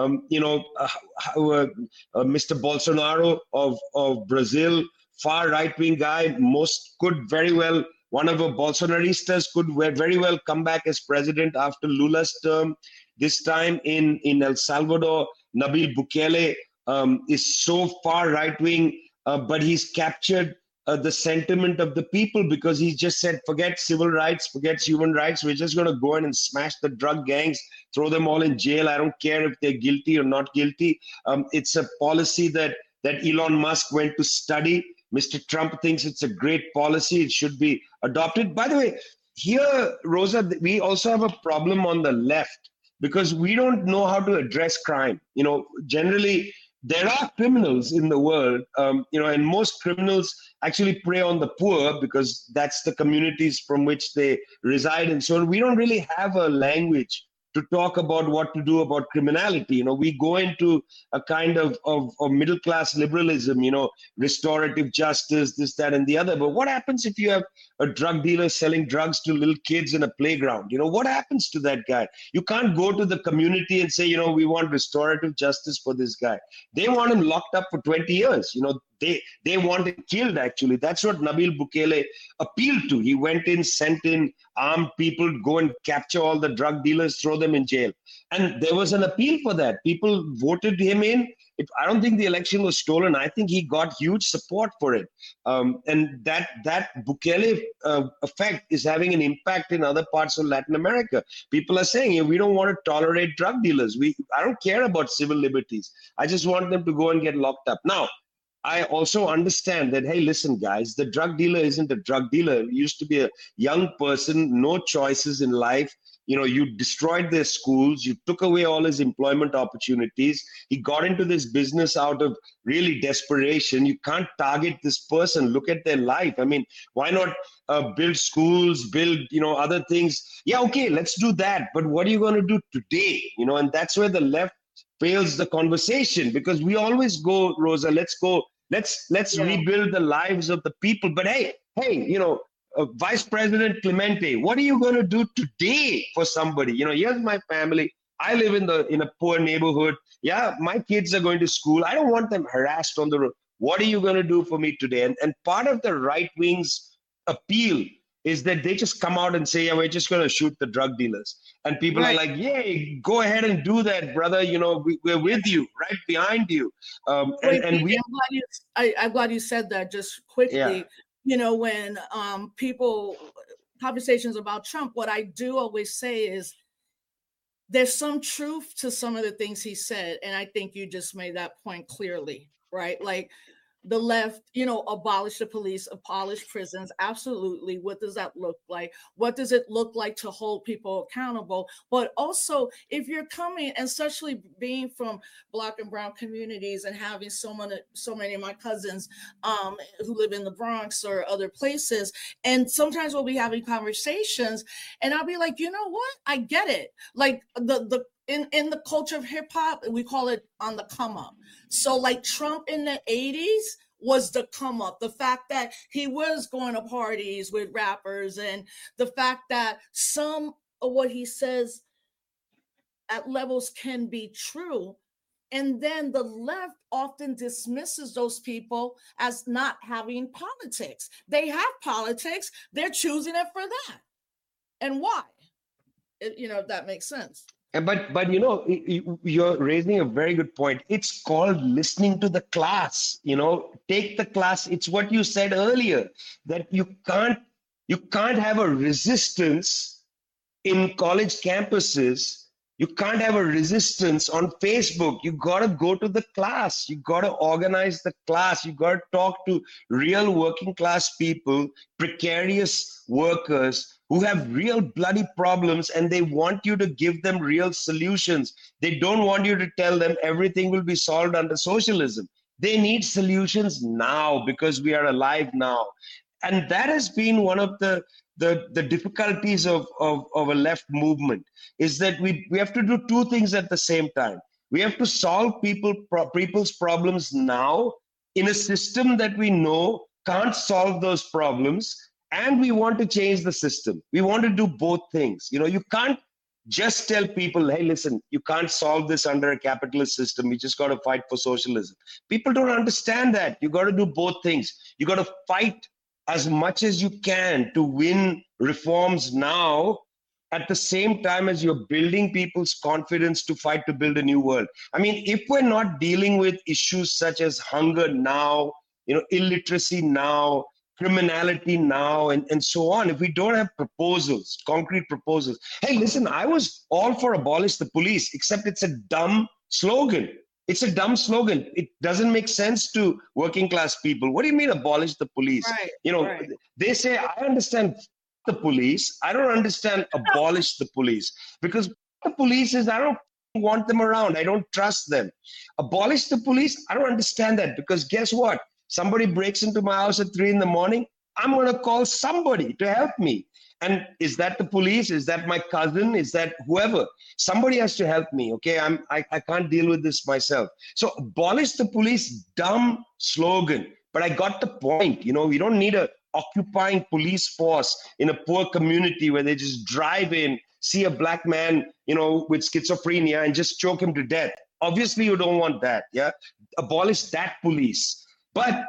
Speaker 7: Mr. Bolsonaro of Brazil, far right-wing guy, one of the Bolsonaristas could very well come back as president after Lula's term. This time in El Salvador, Nabil Bukele is so far right-wing, but he's captured the sentiment of the people, because he just said, forget civil rights, forget human rights. We're just going to go in and smash the drug gangs, throw them all in jail. I don't care if they're guilty or not guilty. It's a policy that Elon Musk went to study. Mr. Trump thinks it's a great policy. It should be adopted. By the way, here, Rosa, we also have a problem on the left, because we don't know how to address crime. Generally, there are criminals in the world, and most criminals actually prey on the poor, because that's the communities from which they reside. And so we don't really have a language to talk about what to do about criminality. We go into a kind of middle-class liberalism, restorative justice, this, that, and the other. But what happens if you have a drug dealer selling drugs to little kids in a playground? What happens to that guy? You can't go to the community and say, we want restorative justice for this guy. They want him locked up for 20 years. They want him killed, actually. That's what Nabil Bukele appealed to. He went in, sent in armed people, go and capture all the drug dealers, throw them in jail. And there was an appeal for that. People voted him in. I don't think the election was stolen. I think he got huge support for it. And that Bukele effect is having an impact in other parts of Latin America. People are saying, we don't want to tolerate drug dealers. I don't care about civil liberties. I just want them to go and get locked up. Now, I also understand that, hey, listen, guys, the drug dealer isn't a drug dealer. He used to be a young person, no choices in life. You destroyed their schools. You took away all his employment opportunities. He got into this business out of really desperation. You can't target this person. Look at their life. I mean, why not build schools, build, other things? Yeah, okay, let's do that. But what are you going to do today? And that's where the left fails the conversation, because we always go, Rosa, let's rebuild the lives of the people. But hey, Vice President Clemente, what are you going to do today for somebody? Here's my family. I live in a poor neighborhood. Yeah, my kids are going to school. I don't want them harassed on the road. What are you going to do for me today? And part of the right wing's appeal is that they just come out and say, yeah, we're just going to shoot the drug dealers. And people are like, yay, go ahead and do that, brother. We're with you, right behind you. I'm
Speaker 6: glad you said that just quickly. Yeah. When conversations about Trump, what I do always say is there's some truth to some of the things he said. And I think you just made that point clearly, right? Like, the left, abolish the police, abolish prisons. Absolutely. What does that look like? What does it look like to hold people accountable? But also, if you're coming, and especially being from Black and brown communities and having so many of my cousins who live in the Bronx or other places, and sometimes we'll be having conversations, and I'll be like, you know what? I get it. Like in the culture of hip hop, we call it on the come up. So like Trump in the 80s was the come up. The fact that he was going to parties with rappers, and the fact that some of what he says at levels can be true. And then the left often dismisses those people as not having politics. They have politics. They're choosing it for that. And why? If that makes sense.
Speaker 7: But you're raising a very good point. It's called listening to the class. Take the class. It's what you said earlier, that you can't have a resistance in college campuses. You can't have a resistance on Facebook. You got to go to the class. You got to organize the class. You got to talk to real working class people, precarious workers who have real bloody problems, and they want you to give them real solutions. They don't want you to tell them everything will be solved under socialism. They need solutions now because we are alive now. And that has been one of the difficulties of a left movement, is that we have to do two things at the same time. We have to solve people's problems now in a system that we know can't solve those problems, and we want to change the system. We want to do both things. You can't just tell people, hey, listen, you can't solve this under a capitalist system. We just got to fight for socialism. People don't understand that. You got to do both things. You got to fight as much as you can to win reforms now, at the same time as you're building people's confidence to fight to build a new world. I mean, if we're not dealing with issues such as hunger now, illiteracy now, criminality now, and so on, if we don't have proposals, concrete proposals. Hey, listen, I was all for abolish the police, except it's a dumb slogan. It's a dumb slogan. It doesn't make sense to working class people. What do you mean abolish the police?
Speaker 6: Right, right.
Speaker 7: They say, I understand the police. I don't understand abolish the police, because the police is, I don't want them around. I don't trust them. Abolish the police. I don't understand that, because guess what? Somebody breaks into my house at 3 a.m. I'm going to call somebody to help me. And is that the police? Is that my cousin? Is that whoever? Somebody has to help me, okay? I can't deal with this myself. So abolish the police, dumb slogan. But I got the point. We don't need a occupying police force in a poor community where they just drive in, see a black man, with schizophrenia and just choke him to death. Obviously, you don't want that, yeah? Abolish that police. But,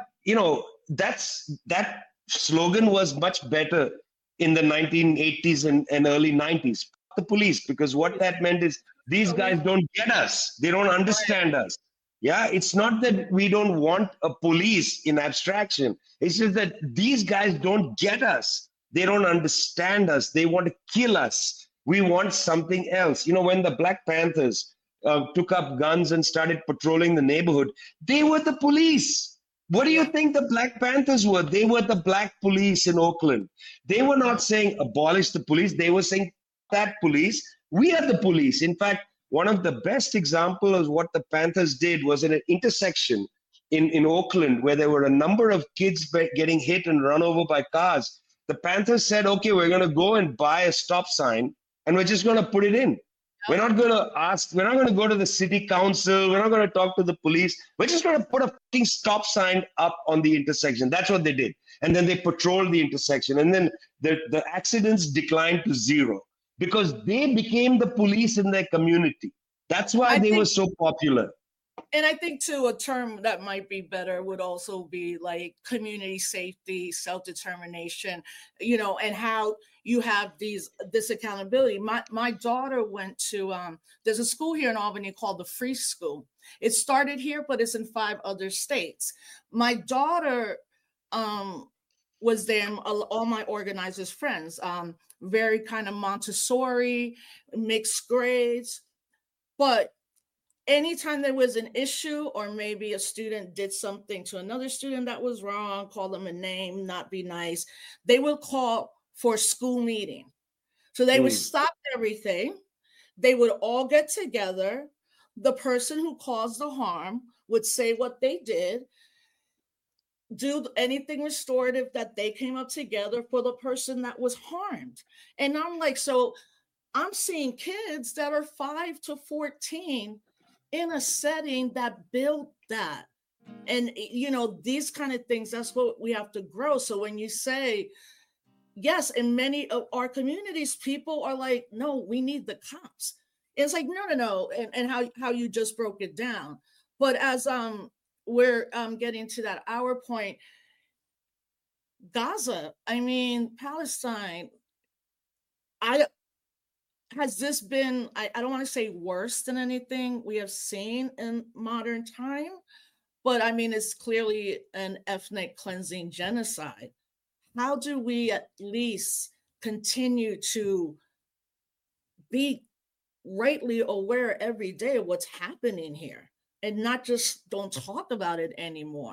Speaker 7: that slogan was much better in the 1980s and early 90s, the police, because what that meant is these guys don't get us. They don't understand us. Yeah, it's not that we don't want a police in abstraction. It's just that these guys don't get us. They don't understand us. They want to kill us. We want something else. When the Black Panthers took up guns and started patrolling the neighborhood, they were the police. What do you think the Black Panthers were? They were the black police in Oakland. They were not saying abolish the police. They were saying that police. We are the police. In fact, one of the best examples of what the Panthers did was in an intersection in Oakland where there were a number of kids getting hit and run over by cars. The Panthers said, okay, we're going to go and buy a stop sign and we're just going to put it in. We're not going to go to the city council. We're not going to talk to the police. We're just going to put a fucking stop sign up on the intersection. That's what they did. And then they patrolled the intersection. And then the accidents declined to zero because they became the police in their community. That's why they were so popular.
Speaker 6: And I think, too, a term that might be better would also be like community safety, self-determination, and how you have this accountability. My daughter went to, there's a school here in Albany called the Free School. It started here, but it's in 5 other states. My daughter was there, all my organizers' friends, very kind of Montessori, mixed grades, but anytime there was an issue, or maybe a student did something to another student that was wrong, call them a name, not be nice, they will call for a school meeting. So they would stop everything. They would all get together. The person who caused the harm would say what they did, do anything restorative that they came up together for the person that was harmed. And I'm like, so I'm seeing kids that are 5 to 14 in a setting that built that. And, you know, these kind of things, that's what we have to grow. So when you say, yes, in many of our communities, people are like, no, we need the cops. It's like, no. And how you just broke it down. But as we're getting to that hour point, Gaza, I mean, Palestine, has this been, I don't want to say worse than anything we have seen in modern time, but I mean, it's clearly an ethnic cleansing genocide. How do we at least continue to be rightly aware every day of what's happening here and not just don't talk about it anymore?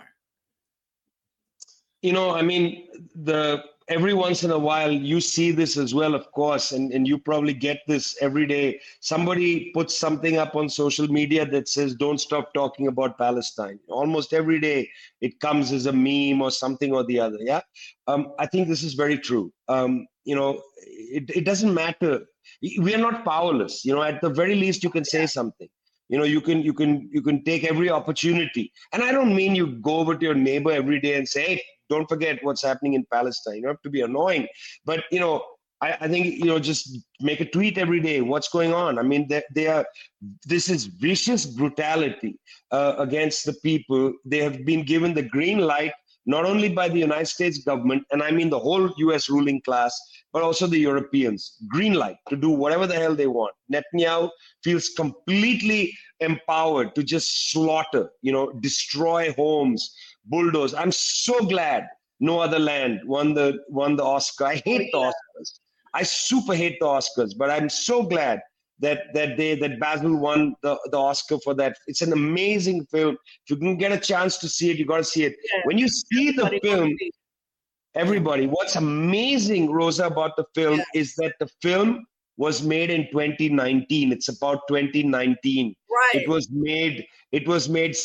Speaker 7: You know, I mean, every once in a while you see this as well, of course, and you probably get this every day. Somebody puts something up on social media that says, don't stop talking about Palestine. Almost every day it comes as a meme or something or the other. Yeah. I think this is very true. You know, it doesn't matter. We are not powerless. You know, at the very least you can say something. You know, you can take every opportunity. And I don't mean you go over to your neighbor every day and say, hey, don't forget what's happening in Palestine. You don't have to be annoying. But, you know, I think, you know, just make a tweet every day. What's going on? I mean, this is vicious brutality against the people. They have been given the green light, not only by the United States government, and I mean the whole US ruling class, but also the Europeans. Green light to do whatever the hell they want. Netanyahu feels completely empowered to just slaughter, you know, destroy homes, bulldoze. I'm so glad No Other Land won the Oscar. I hate the Oscars. I super hate the Oscars, but I'm so glad that Basil won the Oscar for that. It's an amazing film. If you can get a chance to see it, you got to see it. Yeah. When you see the film, everybody, what's amazing, Rosa, about the film is that the film was made in 2019. It's about 2019. Right. It was made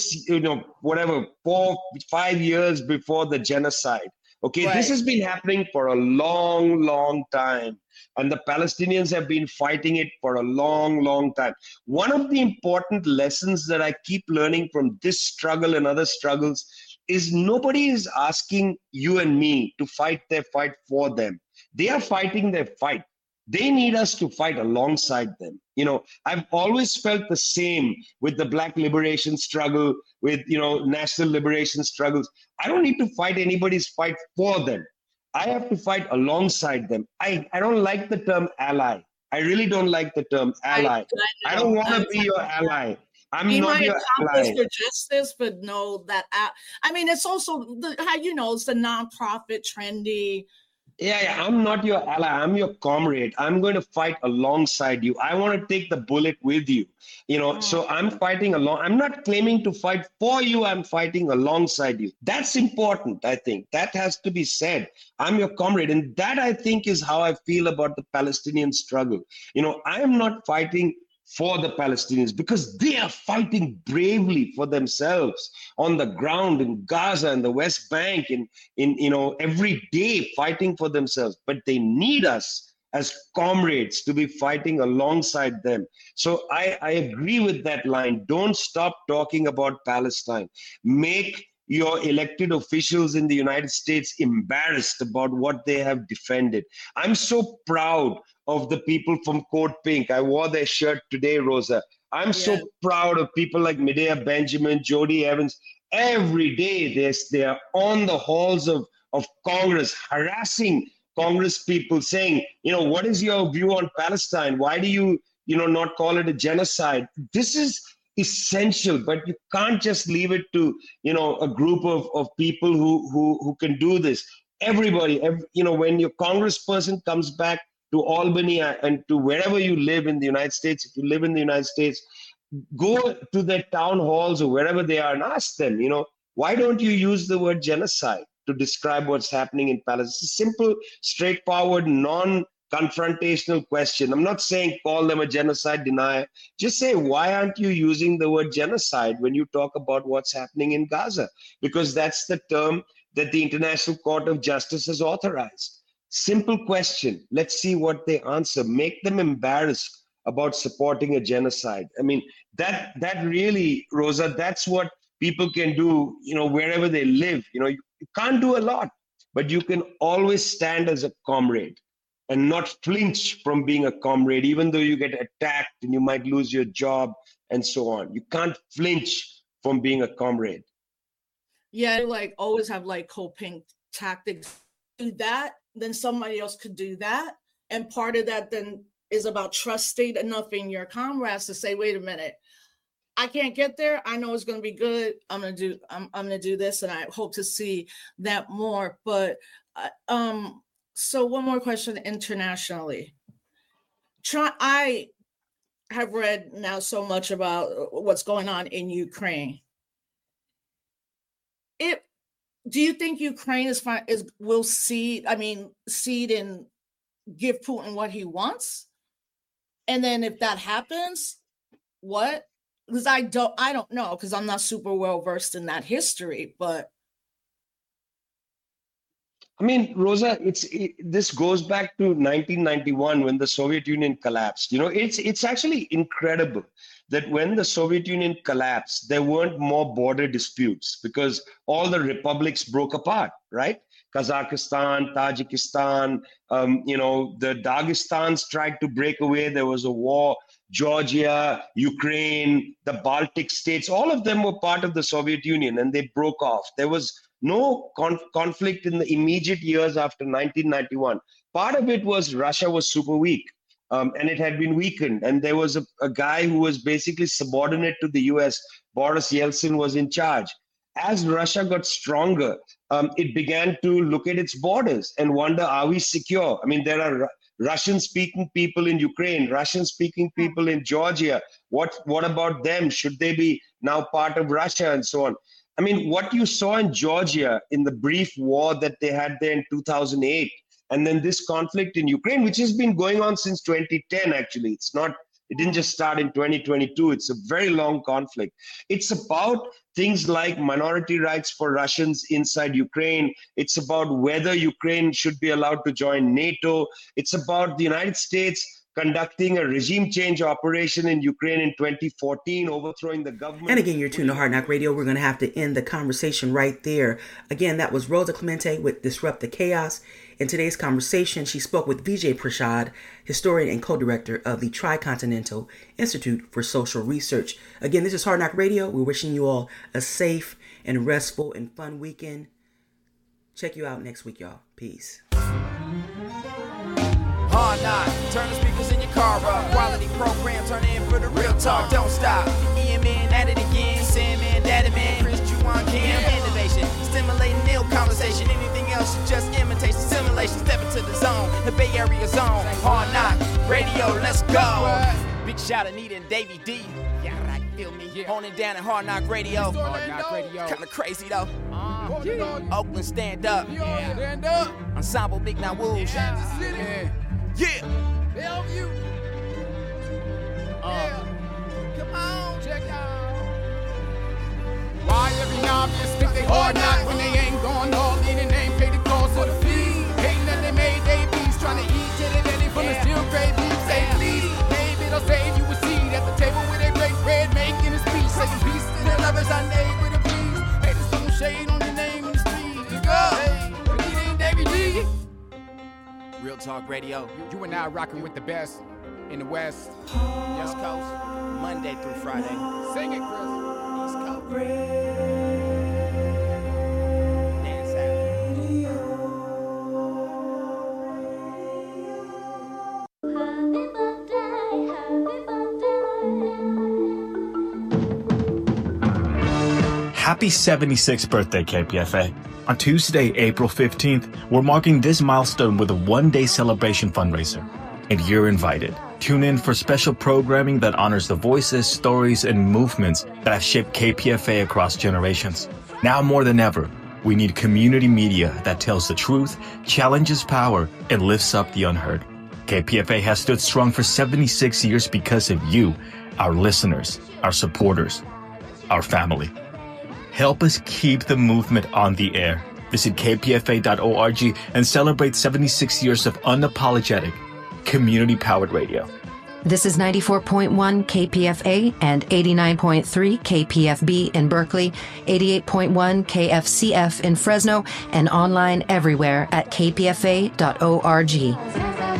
Speaker 7: 4, 5 years before the genocide. Okay, right. This has been happening for a long, long time. And the Palestinians have been fighting it for a long, long time. One of the important lessons that I keep learning from this struggle and other struggles is nobody is asking you and me to fight their fight for them. They are fighting their fight. They need us to fight alongside them. You know, I've always felt the same with the Black liberation struggle, with, you know, national liberation struggles. I don't need to fight anybody's fight for them. I have to fight alongside them. I don't like the term ally. I really don't like the term ally. I don't want to be your ally. I'm not your ally.
Speaker 6: For justice, but no, that I mean, it's also how it's the nonprofit trendy.
Speaker 7: Yeah, I'm not your ally. I'm your comrade. I'm going to fight alongside you. I want to take the bullet with you. You know, so I'm fighting along. I'm not claiming to fight for you. I'm fighting alongside you. That's important, I think. That has to be said. I'm your comrade. And that, I think, is how I feel about the Palestinian struggle. You know, I am not fighting for the Palestinians because they are fighting bravely for themselves on the ground in Gaza and the West Bank, in every day fighting for themselves. But they need us as comrades to be fighting alongside them. So I agree with that line. Don't stop talking about Palestine. Make your elected officials in the United States embarrassed about what they have defended. I'm so proud of the people from Code Pink. I wore their shirt today, Rosa. I'm so proud of people like Medea Benjamin, Jody Evans. Every day they are on the halls of Congress, harassing Congress people, saying, what is your view on Palestine? Why do you, not call it a genocide? This is essential, but you can't just leave it to, a group of people who can do this. Everybody, when your congressperson comes back to Albany and to wherever you live in the United States, if you live in the United States, go to their town halls or wherever they are and ask them, why don't you use the word genocide to describe what's happening in Palestine? It's a simple, straightforward, non-confrontational question. I'm not saying call them a genocide denier. Just say, why aren't you using the word genocide when you talk about what's happening in Gaza? Because that's the term that the International Court of Justice has authorized. Simple question. Let's see what they answer. Make them embarrassed about supporting a genocide. I mean, that really, Rosa, that's what people can do, wherever they live. You can't do a lot, but you can always stand as a comrade and not flinch from being a comrade, even though you get attacked and you might lose your job and so on. You can't flinch from being a comrade.
Speaker 6: Yeah, always have coping tactics. Do that, then somebody else could do that. And part of that then is about trusting enough in your comrades to say, wait a minute, I can't get there. I know it's going to be good. I'm going to do this, and I hope to see that more. But so one more question internationally. I have read now so much about what's going on in Ukraine. Do you think Ukraine will cede and give Putin what he wants? And then if that happens, what? Because I don't know, because I'm not super well versed in that history, but
Speaker 7: I mean, Rosa, this goes back to 1991 when the Soviet Union collapsed. It's actually incredible that when the Soviet Union collapsed, there weren't more border disputes because all the republics broke apart, right? Kazakhstan, Tajikistan, the Dagestans tried to break away. There was a war. Georgia, Ukraine, the Baltic states, all of them were part of the Soviet Union and they broke off. There was no conflict in the immediate years after 1991. Part of it was Russia was super weak and it had been weakened. And there was a guy who was basically subordinate to the US, Boris Yeltsin, was in charge. As Russia got stronger, it began to look at its borders and wonder, are we secure? I mean, there are Russian-speaking people in Ukraine, Russian-speaking people in Georgia. What about them? Should they be now part of Russia and so on? I mean, what you saw in Georgia in the brief war that they had there in 2008, and then this conflict in Ukraine, which has been going on since 2010, actually. It didn't just start in 2022. It's a very long conflict. It's about things like minority rights for Russians inside Ukraine. It's about whether Ukraine should be allowed to join NATO. It's about the United States conducting a regime change operation in Ukraine in 2014, overthrowing the government.
Speaker 5: And again, you're tuned to Hard Knock Radio. We're going to have to end the conversation right there. Again, that was Rosa Clemente with Disrupt the Chaos. In today's conversation, she spoke with Vijay Prashad, historian and co-director of the Tricontinental Institute for Social Research. Again, this is Hard Knock Radio. We're wishing you all a safe and restful and fun weekend. Check you out next week, y'all. Peace.
Speaker 8: Hard Knock, turn the speakers in your car up. Quality program, turn in for the real talk. Don't stop. Ian Man at it again. Sam Man, Daddy Man, Chris Juwan Kim. Innovation, stimulating ill conversation. Anything else is just imitation, simulation. Step into the zone, the Bay Area zone. Hard Knock Radio, let's go. Big shout out Anita and Davey D. Yeah, right, feel me. Yeah. Holding down at Hard Knock Radio. Hard Knock Radio. Kinda crazy though. Oakland, stand up. Yeah. Stand up. Ensemble, Big Now Wolves. Kansas City. Yeah. Bellevue. Yeah. Come on, check out.
Speaker 9: Why every obvious think they hard knock when they ain't going all in and ain't paid the cost of the fee? Hating that they made they beats trying to eat till they ready from the steel grave beef. Say please, maybe they'll save you a seat at the table where they break bread, making a speech, second piece to their lovers on day with a please. Haters throwing shade on your name in the street. You go, hey, Anita and Davey D.
Speaker 8: Real Talk Radio.
Speaker 9: You and I rocking with the best in the West.
Speaker 8: West Coast, Monday through Friday.
Speaker 9: Sing it, Chris.
Speaker 8: East Coast. Dance out.
Speaker 10: Happy 76th birthday, KPFA. On Tuesday, April 15th, we're marking this milestone with a one-day celebration fundraiser. And you're invited Tune in for special programming that honors the voices, stories, and movements that have shaped KPFA across generations. Now more than ever, we need community media that tells the truth, challenges power, and lifts up the unheard. KPFA has stood strong for 76 years because of you, our listeners, our supporters, our family. Help us keep the movement on the air. Visit kpfa.org and celebrate 76 years of unapologetic, community-powered radio.
Speaker 11: This is 94.1 KPFA and 89.3 KPFB in Berkeley, 88.1 KFCF in Fresno, and online everywhere at kpfa.org.